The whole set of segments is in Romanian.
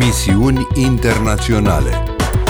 Misiuni internaționale.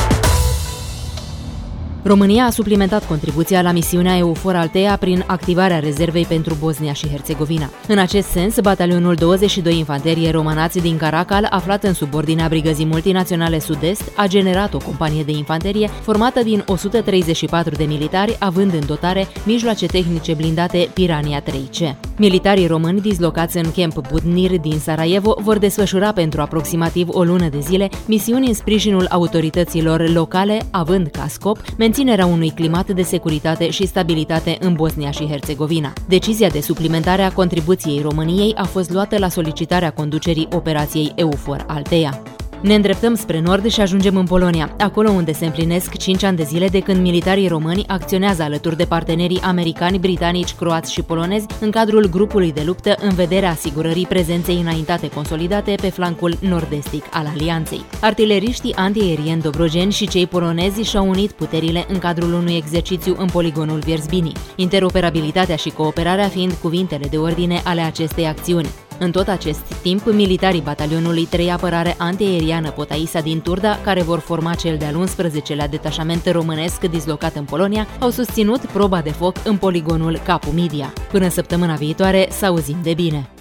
România a suplimentat contribuția la misiunea EUFOR Althea prin activarea rezervei pentru Bosnia și Herțegovina. În acest sens, batalionul 22 Infanterie Romanați din Caracal, aflat în subordinea Brigăzii Multinaționale Sud-Est, a generat o companie de infanterie formată din 134 de militari, având în dotare mijloace tehnice blindate Piranha 3C. Militarii români dislocați în Camp Budnir din Sarajevo vor desfășura pentru aproximativ o lună de zile misiuni în sprijinul autorităților locale, având ca scop menținerea unui climat de securitate și stabilitate în Bosnia și Herțegovina. Decizia de suplimentare a contribuției României a fost luată la solicitarea conducerii operației EUFOR Althea. Ne îndreptăm spre nord și ajungem în Polonia, acolo unde se împlinesc 5 ani de zile de când militarii români acționează alături de partenerii americani, britanici, croați și polonezi în cadrul grupului de luptă în vederea asigurării prezenței înaintate consolidate pe flancul nord-estic al alianței. Artileriștii antiaerieni dobrogeni și cei polonezi și-au unit puterile în cadrul unui exercițiu în poligonul Wierzbini, interoperabilitatea și cooperarea fiind cuvintele de ordine ale acestei acțiuni. În tot acest timp, militarii batalionului 3 apărare antiaeriană Potaisa din Turda, care vor forma cel de-al 11-lea detașament românesc dislocat în Polonia, au susținut proba de foc în poligonul Capu Midia. Până săptămâna viitoare, să auzim de bine!